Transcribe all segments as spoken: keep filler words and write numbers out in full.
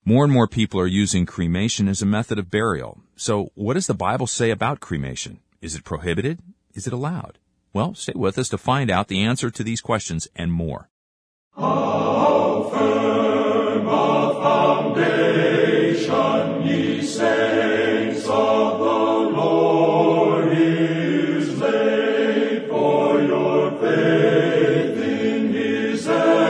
More and more people are using cremation as a method of burial. So what does the Bible say about cremation? Is it prohibited? Is it allowed? Well, stay with us to find out the answer to these questions and more. How firm a foundation, ye saints of the Lord, is laid, for your faith in his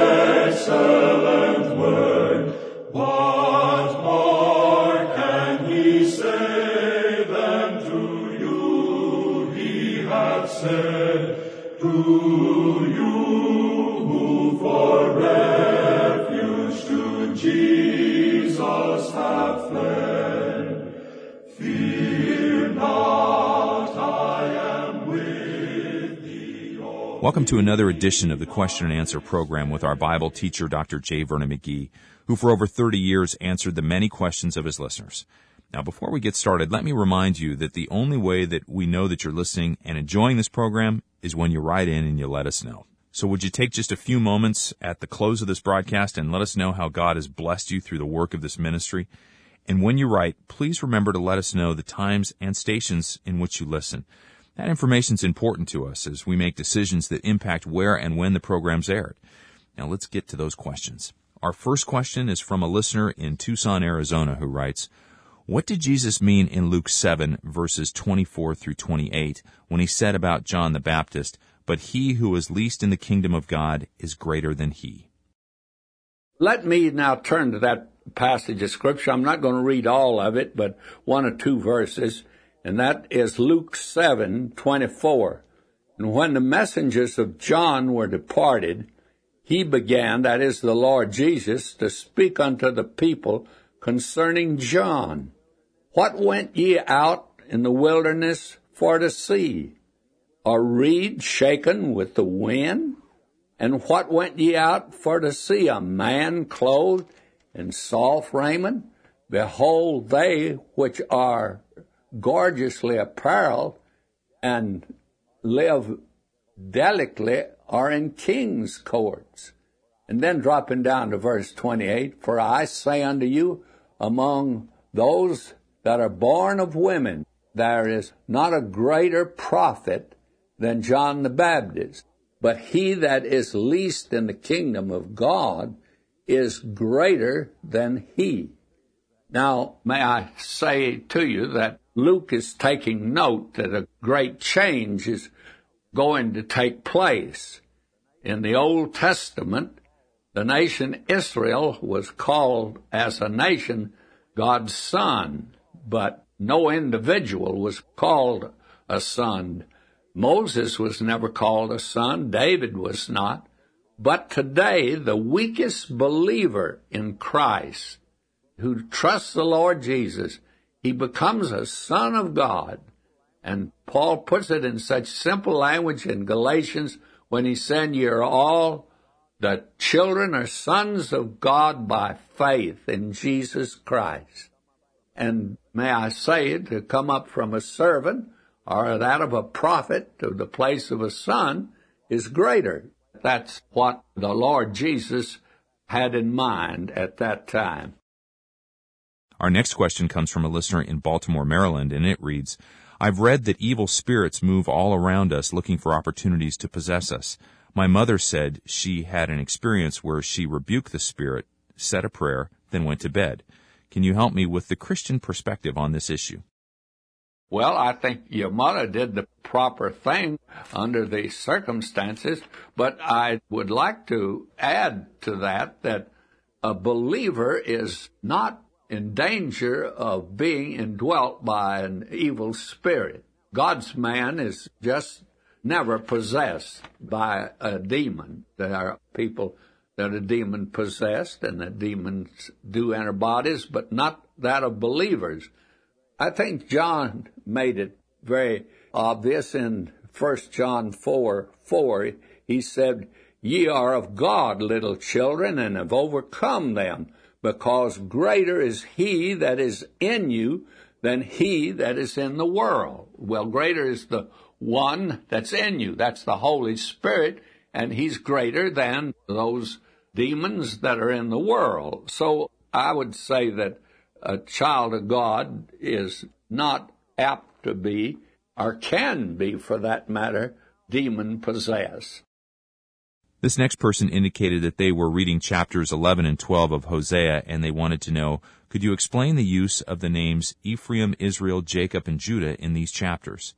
excellent word. What more can he say than to you he hath said, to you who for refuge to Jesus have fled? Fear not, I am with thee. Welcome to another edition of the Question and Answer program with our Bible teacher, Doctor J. Vernon McGee, who for over thirty years answered the many questions of his listeners. Now, before we get started, let me remind you that the only way that we know that you're listening and enjoying this program is when you write in and you let us know. So would you take just a few moments at the close of this broadcast and let us know how God has blessed you through the work of this ministry? And when you write, please remember to let us know the times and stations in which you listen. That information is important to us as we make decisions that impact where and when the program's aired. Now let's get to those questions. Our first question is from a listener in Tucson, Arizona, who writes, what did Jesus mean in Luke seven, verses twenty-four through twenty-eight, when he said about John the Baptist, but he who is least in the kingdom of God is greater than he? Let me now turn to that passage of Scripture. I'm not going to read all of it, but one or two verses, and that is Luke seven, twenty-four. And when the messengers of John were departed, he began, that is the Lord Jesus, to speak unto the people concerning John. What went ye out in the wilderness for to see? A reed shaken with the wind? And what went ye out for to see? A man clothed in soft raiment? Behold, they which are gorgeously apparelled and live delicately are in kings' courts. And then dropping down to verse twenty-eight, for I say unto you, among those that are born of women, there is not a greater prophet than John the Baptist. But he that is least in the kingdom of God is greater than he. Now, may I say to you that Luke is taking note that a great change is going to take place. In the Old Testament, the nation Israel was called as a nation God's son, but no individual was called a son. Moses was never called a son. David was not. But today, the weakest believer in Christ who trusts the Lord Jesus, he becomes a son of God. And Paul puts it in such simple language in Galatians when he said, ye are all the children or sons of God by faith in Jesus Christ. And may I say, to come up from a servant or that of a prophet to the place of a son is greater. That's what the Lord Jesus had in mind at that time. Our next question comes from a listener in Baltimore, Maryland, and it reads, I've read that evil spirits move all around us looking for opportunities to possess us. My mother said she had an experience where she rebuked the spirit, said a prayer, then went to bed. Can you help me with the Christian perspective on this issue? Well, I think your mother did the proper thing under the circumstances, but I would like to add to that that a believer is not in danger of being indwelt by an evil spirit. God's man is just never possessed by a demon. There are people that are demon-possessed, and that demons do enter bodies, but not that of believers. I think John made it very obvious in First John four four. He said, ye are of God, little children, and have overcome them, because greater is he that is in you than he that is in the world. Well, greater is the one that's in you. That's the Holy Spirit, and he's greater than those demons that are in the world. So I would say that a child of God is not apt to be, or can be for that matter, demon-possessed. This next person indicated that they were reading chapters eleven and twelve of Hosea, and they wanted to know, could you explain the use of the names Ephraim, Israel, Jacob, and Judah in these chapters?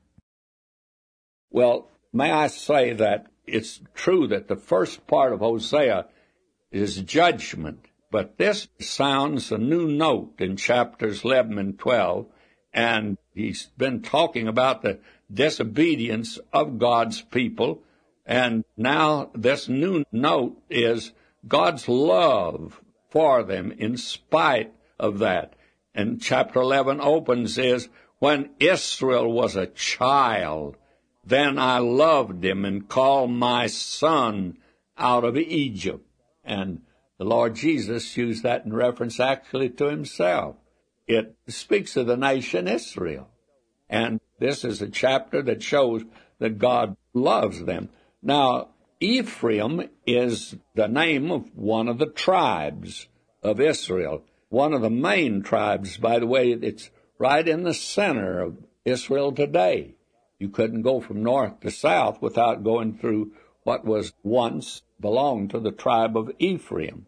Well, may I say that it's true that the first part of Hosea is judgment, but this sounds a new note in chapters eleven and twelve, and he's been talking about the disobedience of God's people, and now this new note is God's love for them in spite of that. And chapter eleven opens is, when Israel was a child, then I loved him and called my son out of Egypt. And the Lord Jesus used that in reference actually to himself. It speaks of the nation Israel. And this is a chapter that shows that God loves them. Now, Ephraim is the name of one of the tribes of Israel. One of the main tribes, by the way. It's right in the center of Israel today. You couldn't go from north to south without going through what was once belonged to the tribe of Ephraim.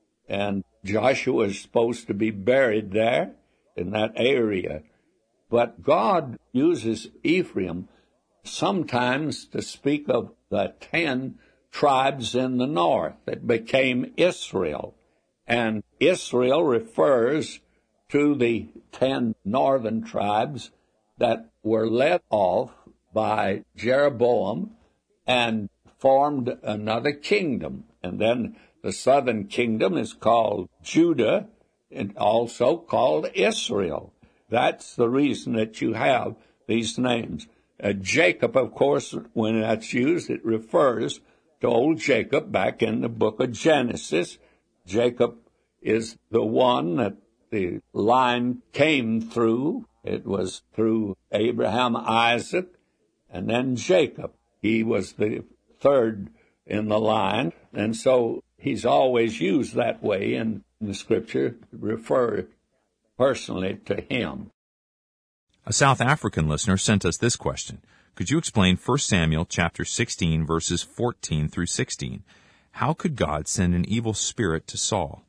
And Joshua is supposed to be buried there in that area. But God uses Ephraim sometimes to speak of the ten tribes in the north that became Israel. And Israel refers to the ten northern tribes that were led off by Jeroboam and formed another kingdom. And then the southern kingdom is called Judah and also called Israel. That's the reason that you have these names. Uh, Jacob, of course, when that's used, it refers to old Jacob back in the book of Genesis. Jacob is the one that the line came through. It was through Abraham, Isaac, and then Jacob. He was the third in the line, and so he's always used that way in the Scripture, refer personally to him. A South African listener sent us this question. Could you explain First Samuel chapter sixteen, verses fourteen through sixteen? How could God send an evil spirit to Saul?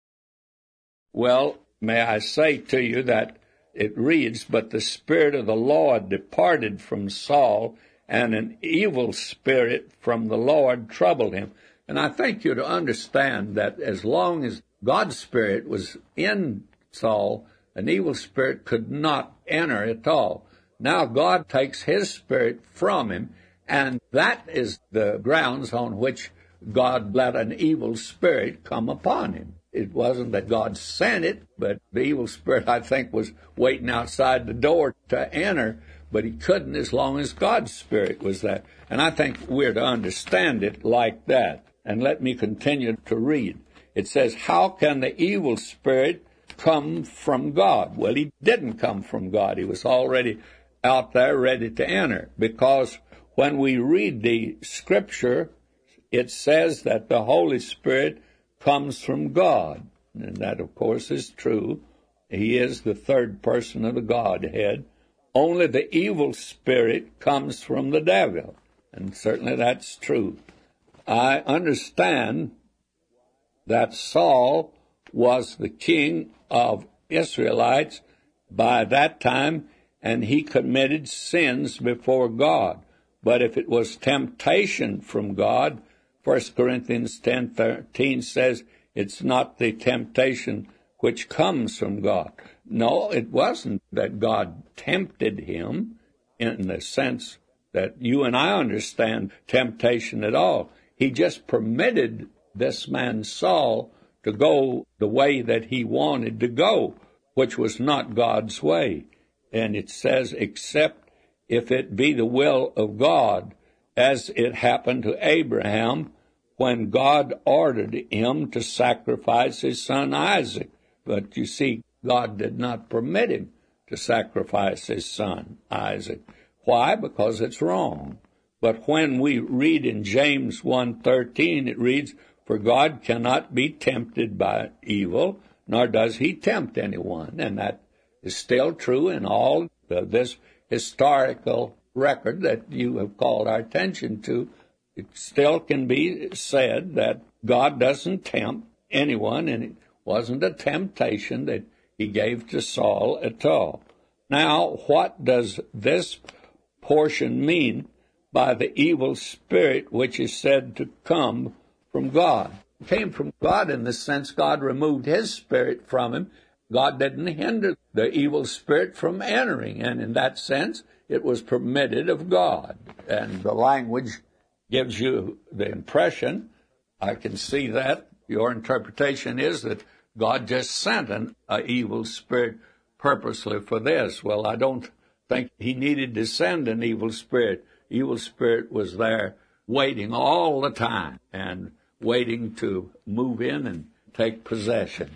Well, may I say to you that it reads, but the Spirit of the Lord departed from Saul, and an evil spirit from the Lord troubled him. And I think you to understand that as long as God's Spirit was in Saul, an evil spirit could not enter at all. Now God takes his spirit from him, and that is the grounds on which God let an evil spirit come upon him. It wasn't that God sent it, but the evil spirit, I think, was waiting outside the door to enter, but he couldn't as long as God's Spirit was there. And I think we're to understand it like that. And let me continue to read. It says, how can the evil spirit come from God? Well, he didn't come from God. He was already out there ready to enter. Because when we read the Scripture, it says that the Holy Spirit comes from God. And that, of course, is true. He is the third person of the Godhead. Only the evil spirit comes from the devil. And certainly that's true. I understand that Saul was the king of Israelites by that time, and he committed sins before God. But if it was temptation from God, First Corinthians ten thirteen says it's not the temptation which comes from God. No, it wasn't that God tempted him in the sense that you and I understand temptation at all. He just permitted this man Saul to go the way that he wanted to go, which was not God's way. And it says, except if it be the will of God, as it happened to Abraham when God ordered him to sacrifice his son Isaac. But you see, God did not permit him to sacrifice his son Isaac. Why? Because it's wrong. But when we read in James one thirteen, it reads, for God cannot be tempted by evil, nor does he tempt anyone. And that is still true in all uh, this historical record that you have called our attention to. It still can be said that God doesn't tempt anyone, and it wasn't a temptation that he gave to Saul at all. Now, what does this portion mean by the evil spirit which is said to come from God? It came from God in the sense God removed his spirit from him. God didn't hinder the evil spirit from entering, and in that sense, it was permitted of God. And the language gives you the impression, I can see that, your interpretation is that God just sent an uh, evil spirit purposely for this. Well, I don't think he needed to send an evil spirit. Evil spirit was there waiting all the time and waiting to move in and take possession.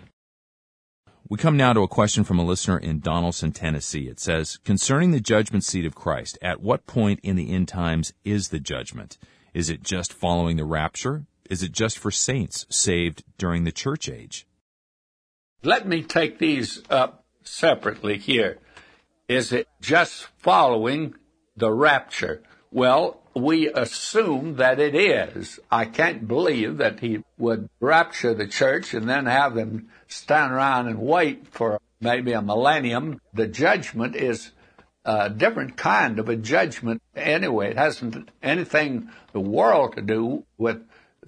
We come now to a question from a listener in Donaldson, Tennessee. It says, concerning the judgment seat of Christ, at what point in the end times is the judgment? Is it just following the rapture? Is it just for saints saved during the church age? Let me take these up separately here. Is it just following the rapture? Well, we assume that it is. I can't believe that he would rapture the church and then have them stand around and wait for maybe a millennium. The judgment is a different kind of a judgment anyway. It hasn't anything the world to do with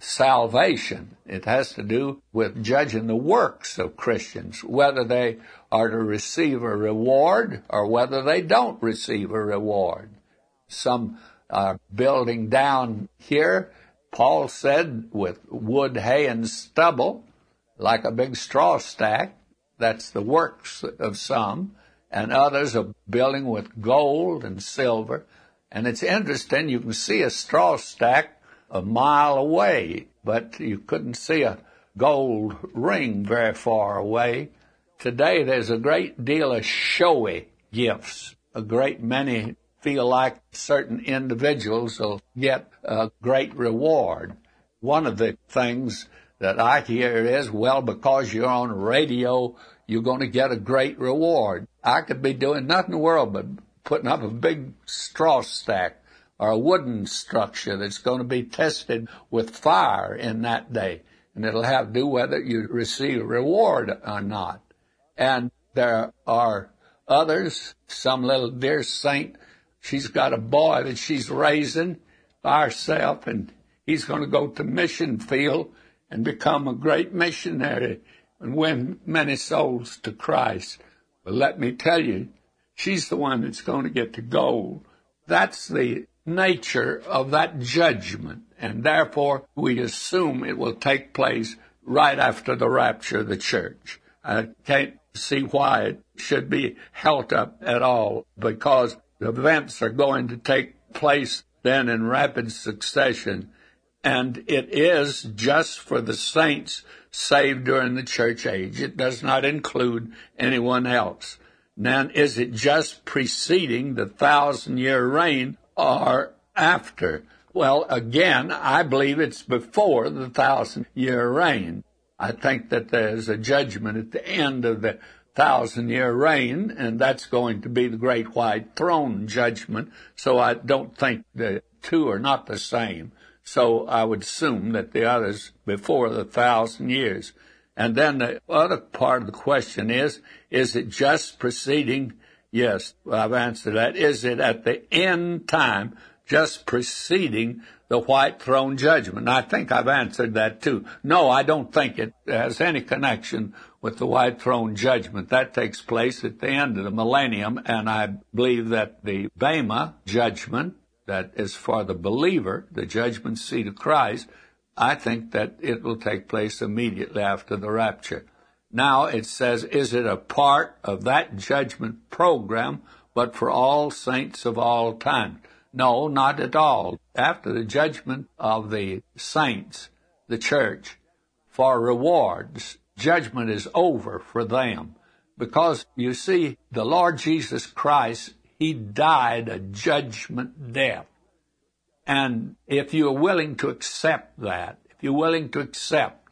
salvation. It has to do with judging the works of Christians, whether they are to receive a reward or whether they don't receive a reward. Some are building down here, Paul said, with wood, hay, and stubble, like a big straw stack. That's the works of some. And others are building with gold and silver. And it's interesting, you can see a straw stack a mile away, but you couldn't see a gold ring very far away. Today there's a great deal of showy gifts. A great many feel like certain individuals will get a great reward. One of the things that I hear is, well, because you're on radio, you're going to get a great reward. I could be doing nothing in the world but putting up a big straw stack or a wooden structure that's going to be tested with fire in that day. And it'll have to do whether you receive a reward or not. And there are others, some little dear saint, she's got a boy that she's raising by herself, and he's going to go to mission field and become a great missionary and win many souls to Christ. But let me tell you, she's the one that's going to get the gold. That's the nature of that judgment, and therefore we assume it will take place right after the rapture of the church. I can't see why it should be held up at all, because the events are going to take place then in rapid succession, and it is just for the saints saved during the church age. It does not include anyone else. Now, is it just preceding the thousand-year reign or after? Well, again, I believe it's before the thousand-year reign. I think that there's a judgment at the end of the thousand-year reign, and that's going to be the great white throne judgment. So I don't think the two are not the same. So I would assume that the other's before the thousand years. And then the other part of the question is, is it just preceding? Yes, I've answered that. Is it at the end time just preceding the white throne judgment? And I think I've answered that too. No, I don't think it has any connection with the white throne judgment. That takes place at the end of the millennium, and I believe that the Bema judgment, that is for the believer, the judgment seat of Christ, I think that it will take place immediately after the rapture. Now it says, is it a part of that judgment program, but for all saints of all time? No, not at all. After the judgment of the saints, the church, for rewards, judgment is over for them. Because, you see, the Lord Jesus Christ, he died a judgment death. And if you're willing to accept that, if you're willing to accept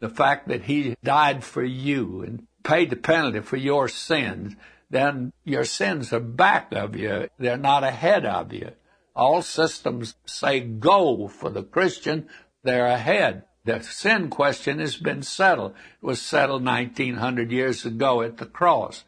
the fact that he died for you and paid the penalty for your sins, then your sins are back of you. They're not ahead of you. All systems say go for the Christian. They're ahead. The sin question has been settled. It was settled nineteen hundred years ago at the cross.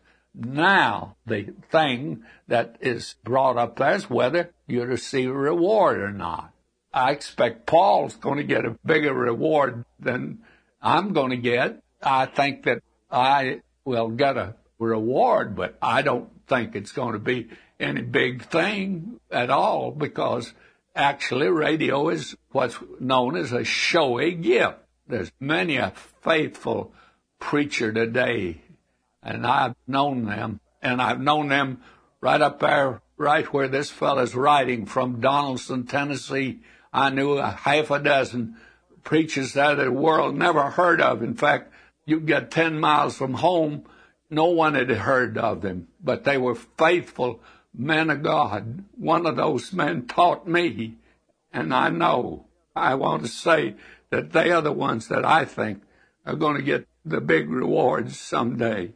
Now, the thing that is brought up there is whether you receive a reward or not. I expect Paul's going to get a bigger reward than I'm going to get. I think that I will get a reward, but I don't think it's going to be any big thing at all, because actually radio is what's known as a showy gift. There's many a faithful preacher today, and I've known them, and I've known them right up there, right where this fellow's writing from, Donaldson, Tennessee. I knew a half a dozen preachers that the world never heard of. In fact, you get ten miles from home, no one had heard of them, but they were faithful men of God. One of those men taught me, and I know, I want to say that they are the ones that I think are going to get the big rewards someday.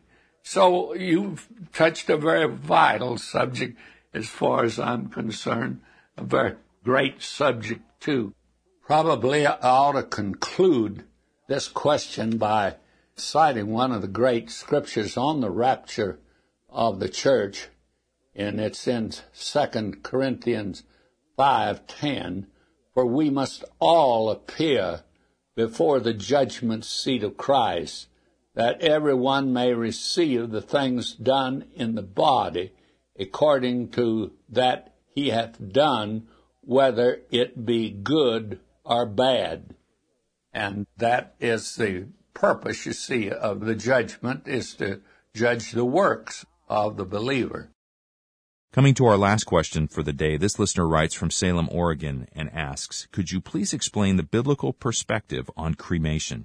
So you've touched a very vital subject as far as I'm concerned, a very great subject too. Probably I ought to conclude this question by citing one of the great scriptures on the rapture of the church, and it's in Second Corinthians five ten, for we must all appear before the judgment seat of Christ, that everyone may receive the things done in the body according to that he hath done, whether it be good or bad. And that is the purpose, you see, of the judgment, is to judge the works of the believer. Coming to our last question for the day, this listener writes from Salem, Oregon, and asks, could you please explain the biblical perspective on cremation?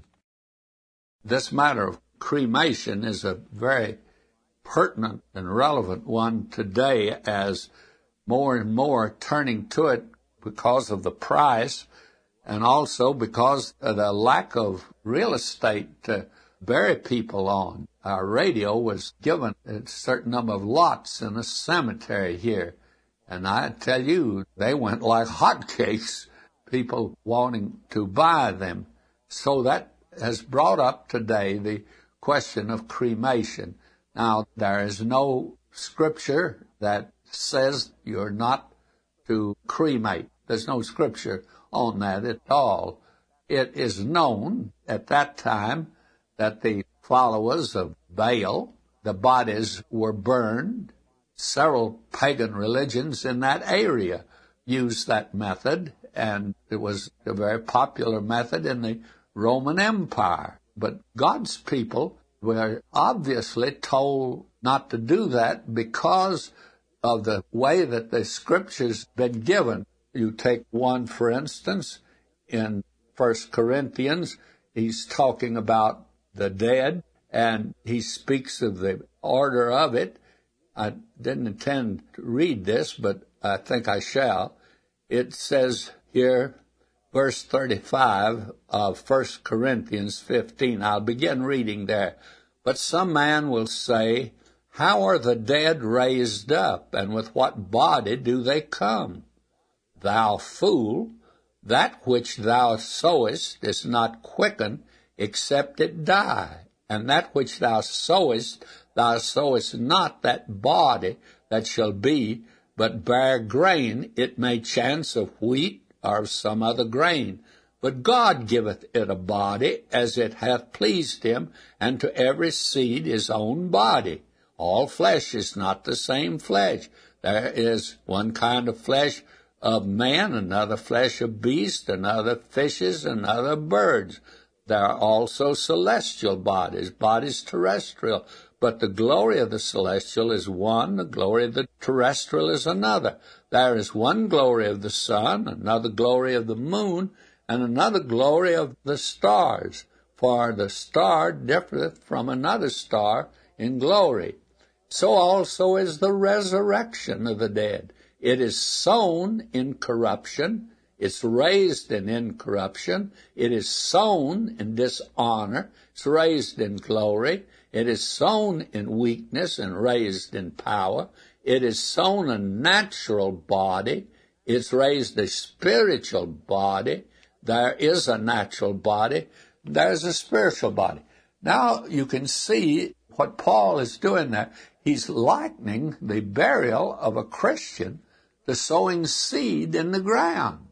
This matter of cremation is a very pertinent and relevant one today, as more and more turning to it because of the price, and also because of the lack of real estate to bury people on. Our radio was given a certain number of lots in a cemetery here, and I tell you, they went like hotcakes, people wanting to buy them. So that has brought up today the question of cremation. Now, there is no scripture that says you're not to cremate. There's no scripture on that at all. It is known at that time that the followers of Baal, the bodies were burned. Several pagan religions in that area used that method, and it was a very popular method in the Roman Empire. But God's people were obviously told not to do that because of the way that the scriptures been given. You take one, for instance, in First Corinthians, he's talking about the dead, and he speaks of the order of it. I didn't intend to read this, but I think I shall. It says here, verse thirty-five of First Corinthians fifteen. I'll begin reading there. But some man will say, how are the dead raised up, and with what body do they come? Thou fool, that which thou sowest is not quickened, except it die. And that which thou sowest, thou sowest not that body that shall be, but bare grain, it may chance of wheat or of some other grain. But God giveth it a body as it hath pleased him, and to every seed his own body. All flesh is not the same flesh. There is one kind of flesh of man, another flesh of beast, another fishes, another birds. There are also celestial bodies, bodies terrestrial, but the glory of the celestial is one, the glory of the terrestrial is another. There is one glory of the sun, another glory of the moon, and another glory of the stars. For the star differeth from another star in glory. So also is the resurrection of the dead. It is sown in corruption, It's raised in incorruption. It is sown in dishonor. It's raised in glory. It is sown in weakness and raised in power. It is sown a natural body. It's raised a spiritual body. There is a natural body. There's a spiritual body. Now you can see what Paul is doing there. He's likening the burial of a Christian to sowing seed in the ground.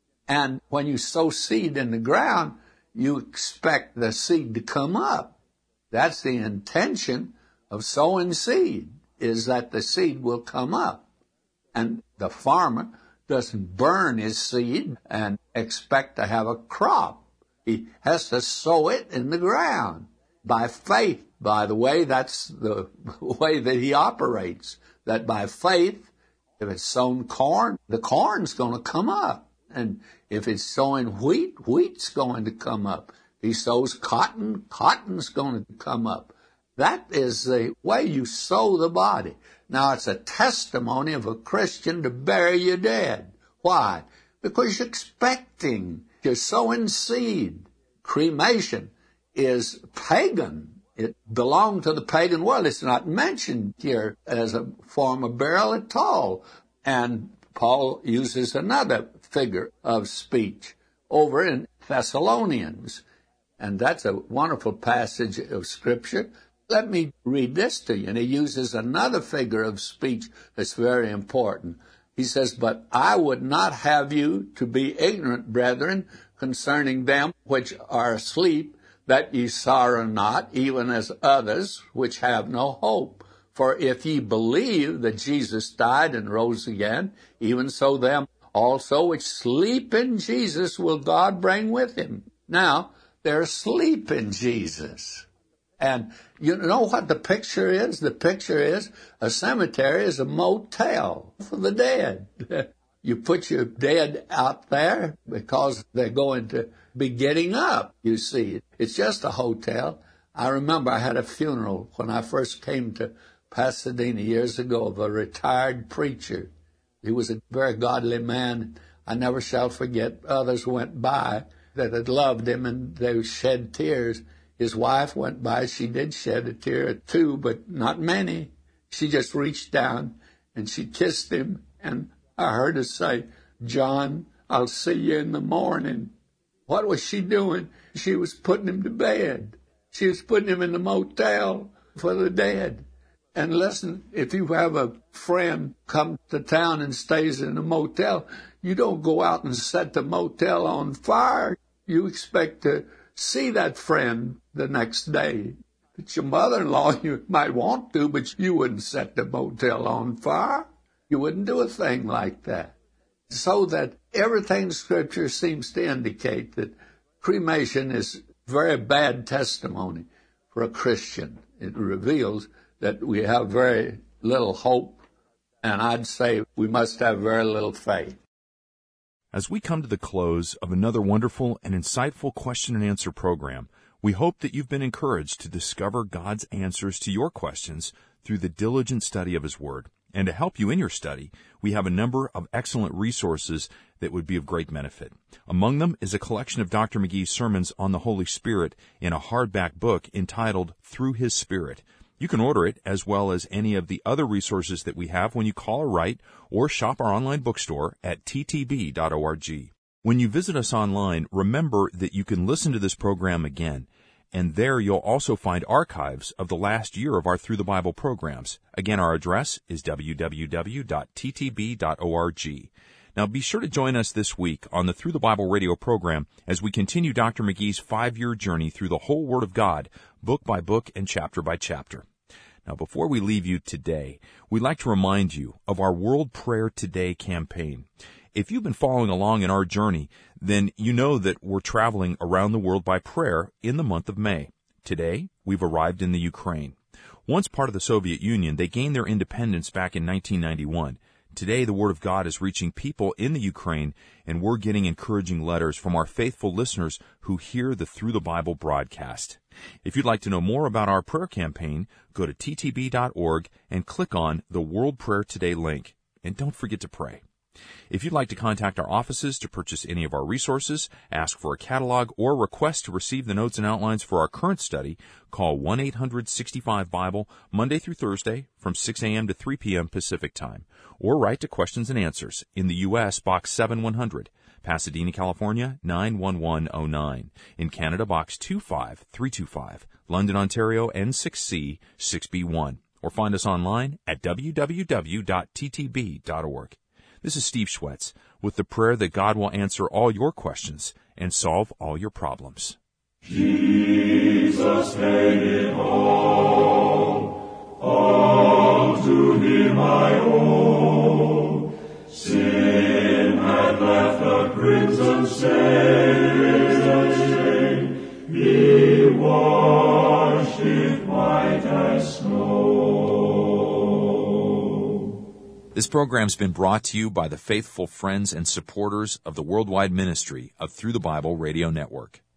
And when you sow seed in the ground, you expect the seed to come up. That's the intention of sowing seed, is that the seed will come up. And the farmer doesn't burn his seed and expect to have a crop. He has to sow it in the ground by faith. By the way, that's the way that he operates, that by faith, if it's sown corn, the corn's going to come up. And if it's sowing wheat, wheat's going to come up. If he sows cotton, cotton's going to come up. That is the way you sow the body. Now, it's a testimony of a Christian to bury your dead. Why? Because you're expecting. You're sowing seed. Cremation is pagan. It belonged to the pagan world. It's not mentioned here as a form of burial at all. And Paul uses another figure of speech over in Thessalonians. And that's a wonderful passage of Scripture. Let me read this to you. And he uses another figure of speech that's very important. He says, "But I would not have you to be ignorant, brethren, concerning them which are asleep, that ye sorrow not, even as others which have no hope. For if ye believe that Jesus died and rose again, even so them also which sleep in Jesus will God bring with him." Now, they're asleep in Jesus. And you know what the picture is? The picture is a cemetery is a motel for the dead. You put your dead out there because they're going to be getting up, you see. It's just a hotel. I remember I had a funeral when I first came to Pasadena years ago of a retired preacher. He was a very godly man. I never shall forget. Others went by that had loved him, and they shed tears. His wife went by. She did shed a tear or two, but not many. She just reached down, and she kissed him, and I heard her say, "John, I'll see you in the morning." What was she doing? She was putting him to bed. She was putting him in the motel for the dead. And listen, if you have a friend come to town and stays in a motel, you don't go out and set the motel on fire. You expect to see that friend the next day. It's your mother-in-law, you might want to, but you wouldn't set the motel on fire. You wouldn't do a thing like that. So that everything in Scripture seems to indicate that cremation is very bad testimony for a Christian. It reveals that we have very little hope, and I'd say we must have very little faith. As we come to the close of another wonderful and insightful question and answer program, we hope that you've been encouraged to discover God's answers to your questions through the diligent study of His Word. And to help you in your study, we have a number of excellent resources that would be of great benefit. Among them is a collection of Doctor McGee's sermons on the Holy Spirit in a hardback book entitled Through His Spirit. You can order it, as well as any of the other resources that we have, when you call or write or shop our online bookstore at t t b dot org. When you visit us online, remember that you can listen to this program again, and there you'll also find archives of the last year of our Through the Bible programs. Again, our address is w w w dot t t b dot org. Now, be sure to join us this week on the Through the Bible radio program as we continue Doctor McGee's five-year journey through the whole Word of God, book by book and chapter by chapter. Now, before we leave you today, we'd like to remind you of our World Prayer Today campaign. If you've been following along in our journey, then you know that we're traveling around the world by prayer in the month of May. Today, we've arrived in the Ukraine. Once part of the Soviet Union, they gained their independence back in nineteen ninety-one. Today, the Word of God is reaching people in the Ukraine, and we're getting encouraging letters from our faithful listeners who hear the Through the Bible broadcast. If you'd like to know more about our prayer campaign, go to t t b dot org and click on the World Prayer Today link. And don't forget to pray. If you'd like to contact our offices to purchase any of our resources, ask for a catalog, or request to receive the notes and outlines for our current study, call one eight hundred sixty-five Bible Monday through Thursday from six a.m. to three p.m. Pacific Time, or write to Questions and Answers in the U S Box seven one hundred, Pasadena, California nine one one oh nine, in Canada Box two five three two five, London, Ontario N six C six B one, or find us online at w w w dot t t b dot org. This is Steve Schwetz with the prayer that God will answer all your questions and solve all your problems. Jesus paid it all, all to Him I owe. Sin had left a crimson stain, He washed it white as snow. This program's been brought to you by the faithful friends and supporters of the worldwide ministry of Through the Bible Radio Network.